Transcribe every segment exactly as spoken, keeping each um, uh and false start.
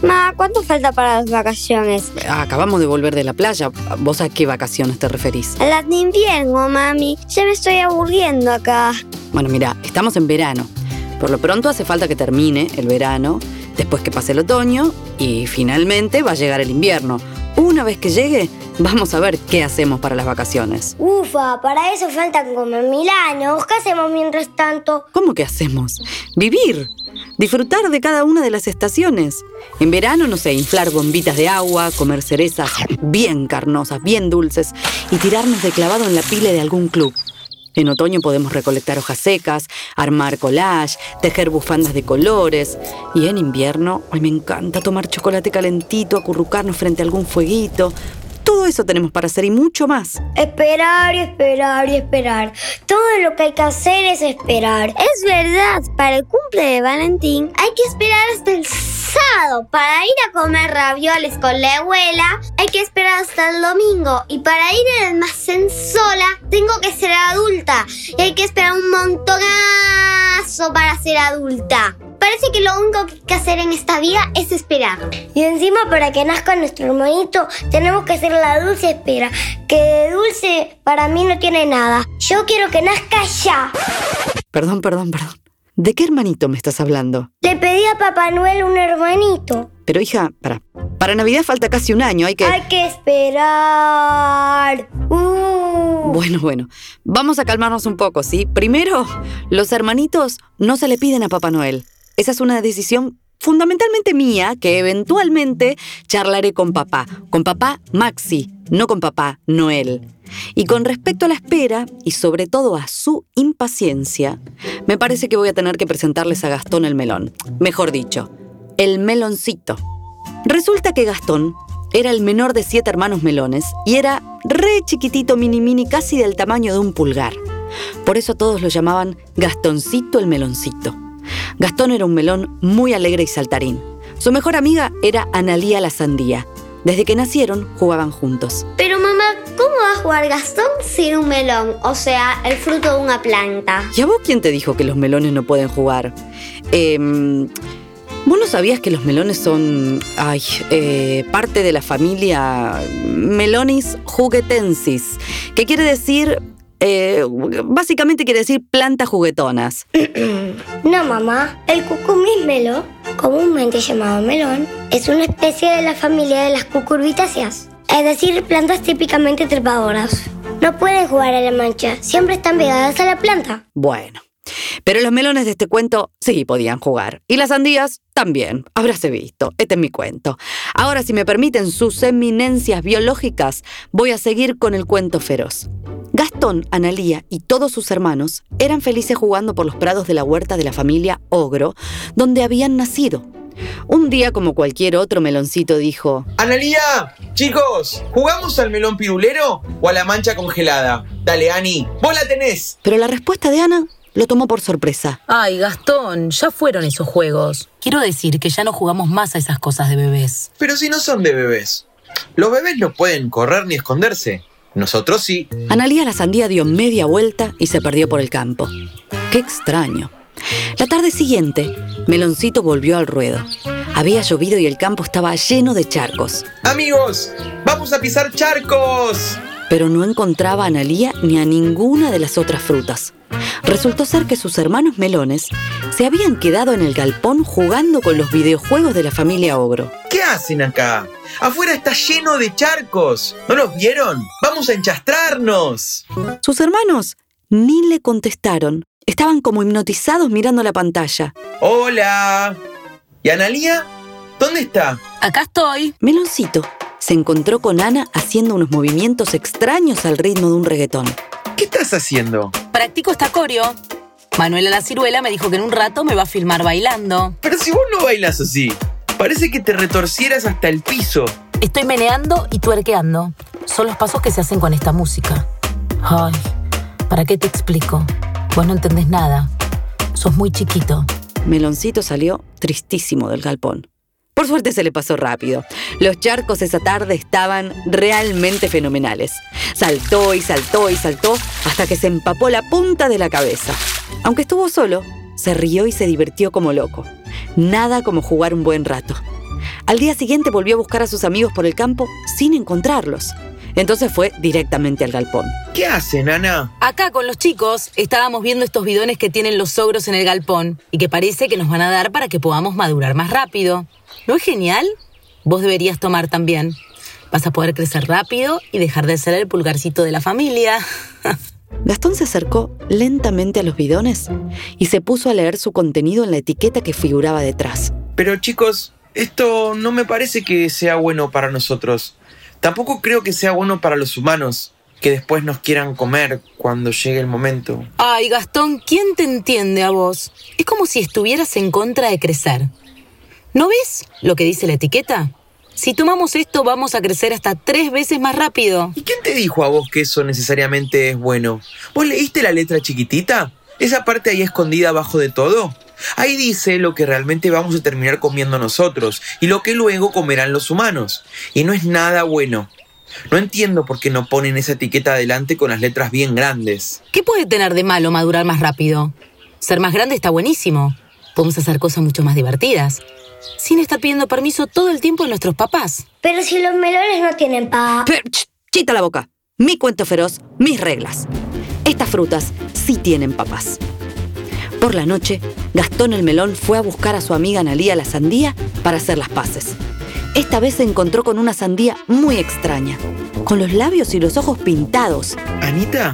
Ma, ¿cuánto falta para las vacaciones? Acabamos de volver de la playa. ¿Vos a qué vacaciones te referís? A las de invierno, mami. Ya me estoy aburriendo acá. Bueno, mira, estamos en verano. Por lo pronto hace falta que termine el verano, después que pase el otoño y finalmente va a llegar el invierno. Una vez que llegue, vamos a ver qué hacemos para las vacaciones. Ufa, para eso faltan como mil años. ¿Qué hacemos mientras tanto? ¿Cómo que hacemos? Vivir. Disfrutar de cada una de las estaciones. En verano, no sé, inflar bombitas de agua, comer cerezas bien carnosas, bien dulces y tirarnos de clavado en la pile de algún club. En otoño podemos recolectar hojas secas, armar collage, tejer bufandas de colores. Y en invierno, ay, me encanta tomar chocolate calentito, acurrucarnos frente a algún fueguito. Todo eso tenemos para hacer y mucho más. Esperar y esperar y esperar. Todo lo que hay que hacer es esperar. Es verdad, para el cumple de Valentín hay que esperar hasta el sábado. Para ir a comer ravioles con la abuela hay que esperar hasta el domingo. Y para ir al almacén sola tengo que ser adulta. Y hay que esperar un montonazo para ser adulta. Parece que lo único que hay que hacer en esta vida es esperar. Y encima para que nazca nuestro hermanito tenemos que hacer la dulce espera. Que de dulce para mí no tiene nada. Yo quiero que nazca ya. Perdón, perdón, perdón. ¿De qué hermanito me estás hablando? Le pedí a Papá Noel un hermanito. Pero hija, para. Para Navidad falta casi un año, hay que... Hay que esperar. Uh. Bueno, bueno. Vamos a calmarnos un poco, ¿sí? Primero, los hermanitos no se le piden a Papá Noel. Esa es una decisión fundamentalmente mía que eventualmente charlaré con papá. Con papá Maxi, no con papá Noel. Y con respecto a la espera, y sobre todo a su impaciencia, me parece que voy a tener que presentarles a Gastón el melón. Mejor dicho, el meloncito. Resulta que Gastón era el menor de siete hermanos melones y era re chiquitito, mini mini, casi del tamaño de un pulgar. Por eso todos lo llamaban Gastoncito el meloncito. Gastón era un melón muy alegre y saltarín. Su mejor amiga era Analía la sandía. Desde que nacieron, jugaban juntos. Pero mamá, ¿cómo va a jugar Gastón sin un melón? O sea, el fruto de una planta. ¿Y a vos quién te dijo que los melones no pueden jugar? Eh, ¿Vos no sabías que los melones son ay, eh, parte de la familia Melonis juguetensis? Que quiere decir... Eh, básicamente quiere decir plantas juguetonas. No, mamá. El cucumismelo, comúnmente llamado melón, es una especie de la familia de las cucurbitáceas. Es decir, plantas típicamente trepadoras. No pueden jugar a la mancha, siempre están pegadas a la planta. Bueno, pero los melones de este cuento sí podían jugar. Y las sandías también. Habráse visto. Este es mi cuento. Ahora, si me permiten sus eminencias biológicas, voy a seguir con el cuento feroz. Gastón, Analía y todos sus hermanos eran felices jugando por los prados de la huerta de la familia Ogro, donde habían nacido. Un día, como cualquier otro, Meloncito dijo: ¡Analía! Chicos, ¿jugamos al melón pirulero o a la mancha congelada? Dale, Ani, vos la tenés. Pero la respuesta de Ana lo tomó por sorpresa. Ay, Gastón, ya fueron esos juegos. Quiero decir que ya no jugamos más a esas cosas de bebés. Pero si no son de bebés. Los bebés no pueden correr ni esconderse. Nosotros sí. Analía la sandía dio media vuelta y se perdió por el campo. ¡Qué extraño! La tarde siguiente, Meloncito volvió al ruedo. Había llovido y el campo estaba lleno de charcos. ¡Amigos! ¡Vamos a pisar charcos! Pero no encontraba a Analía ni a ninguna de las otras frutas. Resultó ser que sus hermanos melones se habían quedado en el galpón jugando con los videojuegos de la familia Ogro. ¿Qué hacen acá? ¡Afuera está lleno de charcos! ¿No los vieron? ¡Vamos a enchastrarnos! Sus hermanos ni le contestaron. Estaban como hipnotizados mirando la pantalla. ¡Hola! ¿Y Analía? ¿Dónde está? Acá estoy. Meloncito se encontró con Ana haciendo unos movimientos extraños al ritmo de un reggaetón. ¿Qué estás haciendo? Practico esta coreo. Manuela la ciruela me dijo que en un rato me va a filmar bailando. Pero si vos no bailas así, parece que te retorcieras hasta el piso. Estoy meneando y tuerqueando. Son los pasos que se hacen con esta música. Ay, ¿para qué te explico? Vos no entendés nada. Sos muy chiquito. Meloncito salió tristísimo del galpón. Por suerte se le pasó rápido. Los charcos esa tarde estaban realmente fenomenales. Saltó y saltó y saltó hasta que se empapó la punta de la cabeza. Aunque estuvo solo, se rió y se divirtió como loco. Nada como jugar un buen rato. Al día siguiente volvió a buscar a sus amigos por el campo sin encontrarlos. Entonces fue directamente al galpón. ¿Qué hace, Nana? Acá con los chicos estábamos viendo estos bidones que tienen los ogros en el galpón y que parece que nos van a dar para que podamos madurar más rápido. ¿No es genial? Vos deberías tomar también. Vas a poder crecer rápido y dejar de ser el pulgarcito de la familia. Gastón se acercó lentamente a los bidones y se puso a leer su contenido en la etiqueta que figuraba detrás. Pero chicos, esto no me parece que sea bueno para nosotros. Tampoco creo que sea bueno para los humanos, que después nos quieran comer cuando llegue el momento. Ay, Gastón, ¿quién te entiende a vos? Es como si estuvieras en contra de crecer. ¿No ves lo que dice la etiqueta? Si tomamos esto, vamos a crecer hasta tres veces más rápido. ¿Y quién te dijo a vos que eso necesariamente es bueno? ¿Vos leíste la letra chiquitita? ¿Esa parte ahí escondida abajo de todo? Ahí dice lo que realmente vamos a terminar comiendo nosotros y lo que luego comerán los humanos. Y no es nada bueno. No entiendo por qué no ponen esa etiqueta adelante con las letras bien grandes. ¿Qué puede tener de malo madurar más rápido? Ser más grande está buenísimo. Podemos hacer cosas mucho más divertidas, sin estar pidiendo permiso todo el tiempo a nuestros papás. Pero si los melones no tienen pa... Pero, ch, chita la boca. Mi cuento feroz, mis reglas. Estas frutas sí tienen papás. Por la noche, Gastón el melón fue a buscar a su amiga Analía la sandía para hacer las paces. Esta vez se encontró con una sandía muy extraña, con los labios y los ojos pintados. Anita,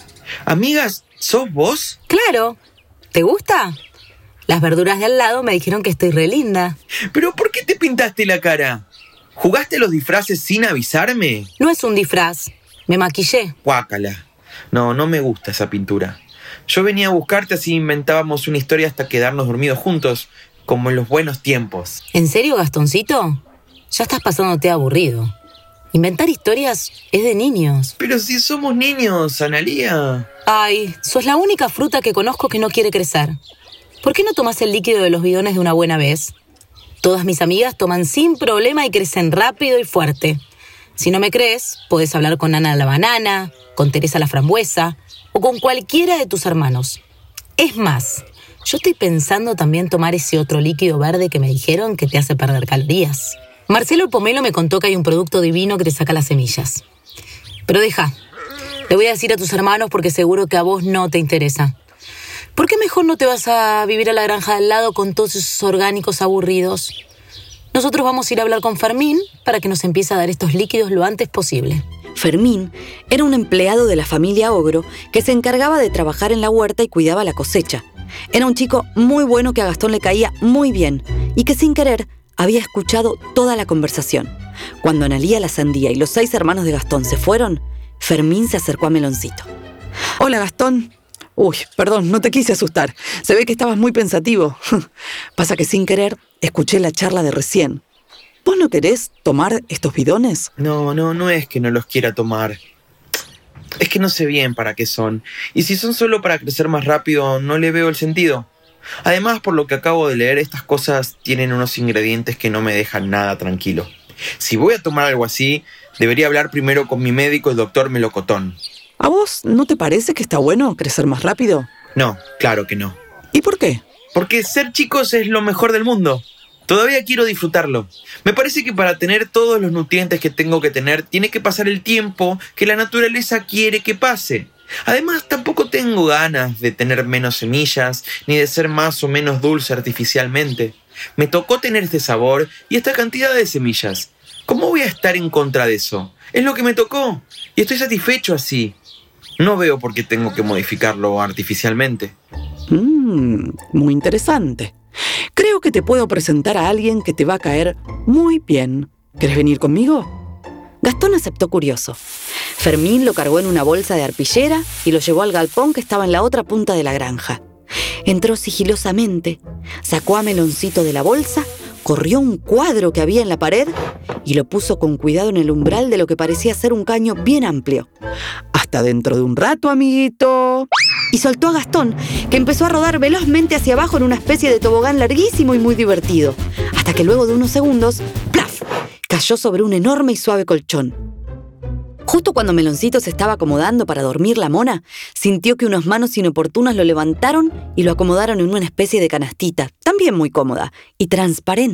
amigas, ¿sos vos? Claro. ¿Te gusta? Las verduras de al lado me dijeron que estoy re linda. ¿Pero por qué te pintaste la cara? ¿Jugaste los disfraces sin avisarme? No es un disfraz. Me maquillé. Guácala. No, no me gusta esa pintura. Yo venía a buscarte así inventábamos una historia hasta quedarnos dormidos juntos, como en los buenos tiempos. ¿En serio, Gastoncito? Ya estás pasándote aburrido. Inventar historias es de niños. Pero si somos niños, Analía. Ay, sos la única fruta que conozco que no quiere crecer. ¿Por qué no tomás el líquido de los bidones de una buena vez? Todas mis amigas toman sin problema y crecen rápido y fuerte. Si no me crees, podés hablar con Ana la banana, con Teresa la frambuesa o con cualquiera de tus hermanos. Es más, yo estoy pensando también tomar ese otro líquido verde que me dijeron que te hace perder calorías. Marcelo el Pomelo me contó que hay un producto divino que te saca las semillas. Pero deja, le voy a decir a tus hermanos porque seguro que a vos no te interesa. ¿Por qué mejor no te vas a vivir a la granja de al lado con todos esos orgánicos aburridos? Nosotros vamos a ir a hablar con Fermín para que nos empiece a dar estos líquidos lo antes posible. Fermín era un empleado de la familia Ogro que se encargaba de trabajar en la huerta y cuidaba la cosecha. Era un chico muy bueno que a Gastón le caía muy bien y que sin querer había escuchado toda la conversación. Cuando Analía la sandía y los seis hermanos de Gastón se fueron, Fermín se acercó a Meloncito. Hola, Gastón. Uy, perdón, no te quise asustar. Se ve que estabas muy pensativo. Pasa que sin querer escuché la charla de recién. ¿Vos no querés tomar estos bidones? No, no, no es que no los quiera tomar. Es que no sé bien para qué son. Y si son solo para crecer más rápido, no le veo el sentido. Además, por lo que acabo de leer, estas cosas tienen unos ingredientes que no me dejan nada tranquilo. Si voy a tomar algo así, debería hablar primero con mi médico, el doctor Melocotón. ¿A vos no te parece que está bueno crecer más rápido? No, claro que no. ¿Y por qué? Porque ser chicos es lo mejor del mundo. Todavía quiero disfrutarlo. Me parece que para tener todos los nutrientes que tengo que tener, tiene que pasar el tiempo que la naturaleza quiere que pase. Además, tampoco tengo ganas de tener menos semillas, ni de ser más o menos dulce artificialmente. Me tocó tener este sabor y esta cantidad de semillas. ¿Cómo voy a estar en contra de eso? Es lo que me tocó, y estoy satisfecho así. No veo por qué tengo que modificarlo artificialmente. Mmm, muy interesante. Creo que te puedo presentar a alguien que te va a caer muy bien. ¿Querés venir conmigo? Gastón aceptó curioso. Fermín lo cargó en una bolsa de arpillera y lo llevó al galpón que estaba en la otra punta de la granja. Entró sigilosamente, sacó a Meloncito de la bolsa, corrió un cuadro que había en la pared y lo puso con cuidado en el umbral de lo que parecía ser un caño bien amplio. Hasta dentro de un rato, amiguito. Y soltó a Gastón, que empezó a rodar velozmente hacia abajo en una especie de tobogán larguísimo y muy divertido, hasta que luego de unos segundos, ¡plaf!, cayó sobre un enorme y suave colchón. Justo cuando Meloncito se estaba acomodando para dormir la mona, sintió que unas manos inoportunas lo levantaron y lo acomodaron en una especie de canastita, también muy cómoda y transparente.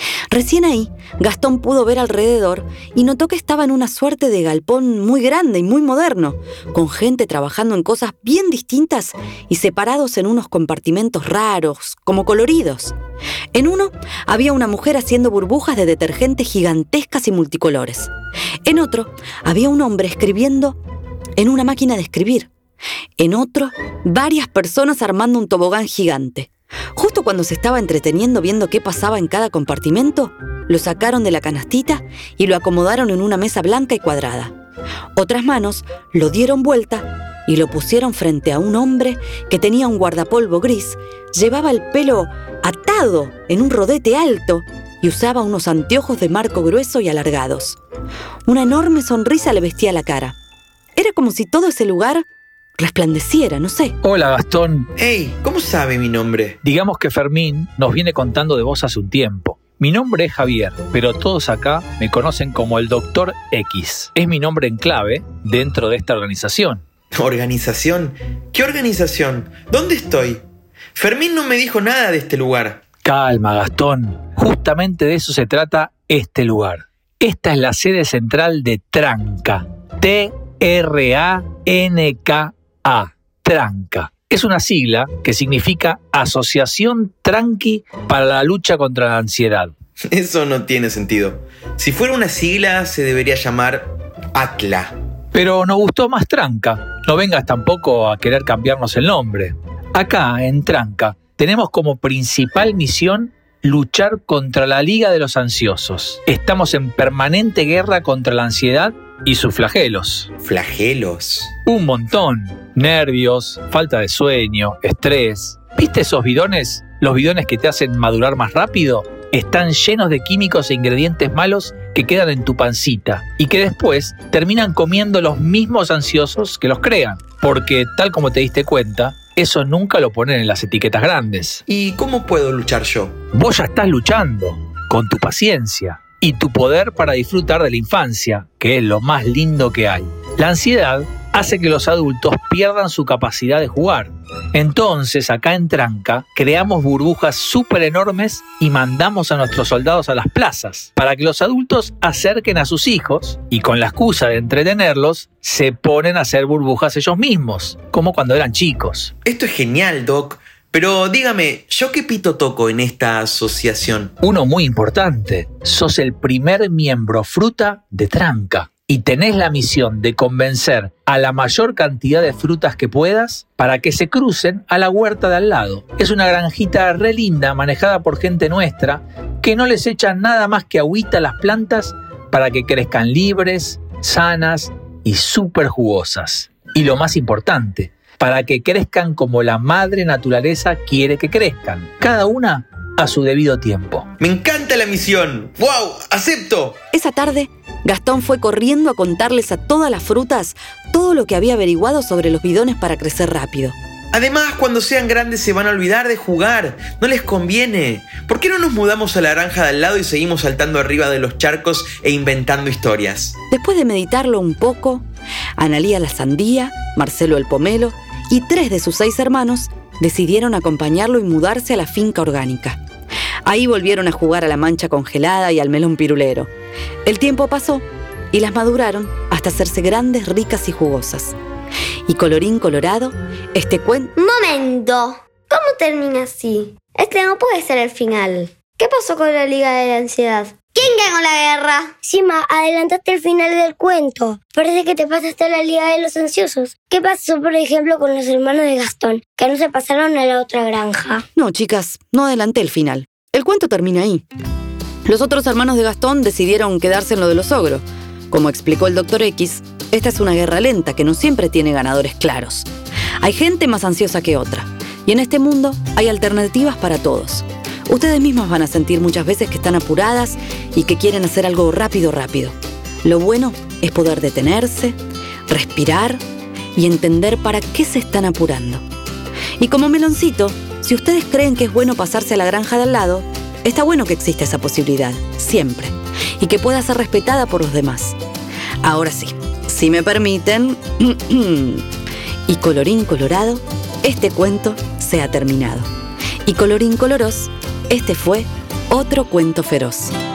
Recién ahí, Gastón pudo ver alrededor y notó que estaba en una suerte de galpón muy grande y muy moderno, con gente trabajando en cosas bien distintas y separados en unos compartimentos raros, como coloridos. En uno había una mujer haciendo burbujas de detergente gigantescas y multicolores. En otro había un hombre escribiendo en una máquina de escribir. En otro, varias personas armando un tobogán gigante. Justo cuando se estaba entreteniendo viendo qué pasaba en cada compartimento, lo sacaron de la canastita y lo acomodaron en una mesa blanca y cuadrada. Otras manos lo dieron vuelta y lo pusieron frente a un hombre que tenía un guardapolvo gris, llevaba el pelo atado en un rodete alto y usaba unos anteojos de marco grueso y alargados. Una enorme sonrisa le vestía la cara. Era como si todo ese lugar resplandeciera, no sé. Hola, Gastón. Hey, ¿cómo sabe mi nombre? Digamos que Fermín nos viene contando de vos hace un tiempo. Mi nombre es Javier, pero todos acá me conocen como el Doctor X. Es mi nombre en clave dentro de esta organización. ¿Organización? ¿Qué organización? ¿Dónde estoy? Fermín no me dijo nada de este lugar. Calma, Gastón. Justamente de eso se trata este lugar. Esta es la sede central de Tranca. T R A N K A. Tranca. Es una sigla que significa Asociación Tranqui para la lucha contra la ansiedad. Eso no tiene sentido. Si fuera una sigla, se debería llamar A T L A. Pero nos gustó más Tranca. No vengas tampoco a querer cambiarnos el nombre. Acá, en Tranca, tenemos como principal misión luchar contra la Liga de los Ansiosos. Estamos en permanente guerra contra la ansiedad y sus flagelos. ¿Flagelos? Un montón. Nervios, falta de sueño, estrés. ¿Viste esos bidones? Los bidones que te hacen madurar más rápido. Están llenos de químicos e ingredientes malos que quedan en tu pancita y que después terminan comiendo los mismos ansiosos que los crean. Porque, tal como te diste cuenta, eso nunca lo ponen en las etiquetas grandes. ¿Y cómo puedo luchar yo? Vos ya estás luchando, con tu paciencia y tu poder para disfrutar de la infancia, que es lo más lindo que hay. La ansiedad hace que los adultos pierdan su capacidad de jugar. Entonces, acá en Tranca, creamos burbujas súper enormes y mandamos a nuestros soldados a las plazas para que los adultos acerquen a sus hijos y con la excusa de entretenerlos, se ponen a hacer burbujas ellos mismos, como cuando eran chicos. Esto es genial, Doc. Pero dígame, ¿yo qué pito toco en esta asociación? Uno muy importante. Sos el primer miembro fruta de Tranca. Y tenés la misión de convencer a la mayor cantidad de frutas que puedas para que se crucen a la huerta de al lado. Es una granjita re linda manejada por gente nuestra que no les echa nada más que agüita a las plantas para que crezcan libres, sanas y súper jugosas. Y lo más importante, para que crezcan como la madre naturaleza quiere que crezcan. Cada una a su debido tiempo. ¡Me encanta la misión! ¡Wow! ¡Acepto! Esa tarde, Gastón fue corriendo a contarles a todas las frutas todo lo que había averiguado sobre los bidones para crecer rápido. Además, cuando sean grandes se van a olvidar de jugar. No les conviene. ¿Por qué no nos mudamos a la granja de al lado y seguimos saltando arriba de los charcos e inventando historias? Después de meditarlo un poco, Analía la sandía, Marcelo el pomelo y tres de sus seis hermanos decidieron acompañarlo y mudarse a la finca orgánica. Ahí volvieron a jugar a la mancha congelada y al melón pirulero. El tiempo pasó y las maduraron hasta hacerse grandes, ricas y jugosas. Y colorín colorado, este cuento... ¡Momento! ¿Cómo termina así? Este no puede ser el final. ¿Qué pasó con la Liga de la Ansiedad? ¿Quién ganó la guerra? Sima, adelantaste el final del cuento. Parece que te pasaste a la Liga de los Ansiosos. ¿Qué pasó, por ejemplo, con los hermanos de Gastón, que no se pasaron a la otra granja? No, chicas, no adelanté el final. El cuento termina ahí. Los otros hermanos de Gastón decidieron quedarse en lo de los ogros. Como explicó el doctor X, esta es una guerra lenta que no siempre tiene ganadores claros. Hay gente más ansiosa que otra. Y en este mundo hay alternativas para todos. Ustedes mismas van a sentir muchas veces que están apuradas y que quieren hacer algo rápido, rápido. Lo bueno es poder detenerse, respirar y entender para qué se están apurando. Y como meloncito, si ustedes creen que es bueno pasarse a la granja de al lado, está bueno que exista esa posibilidad, siempre, y que pueda ser respetada por los demás. Ahora sí, si me permiten, y colorín colorado, este cuento se ha terminado. Y colorín coloros, este fue Otro cuento feroz.